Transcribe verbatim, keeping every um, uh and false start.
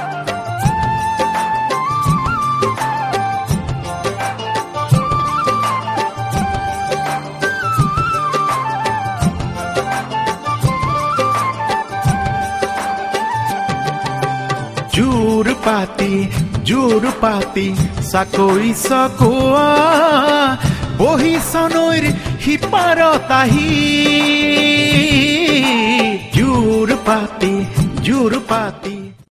জোৰ পাতি জোৰ পাতি চাকৈ চকোৱা বহিছ নৈৰ সিপাৰত আহি জোৰ পাতি জোৰ পাতি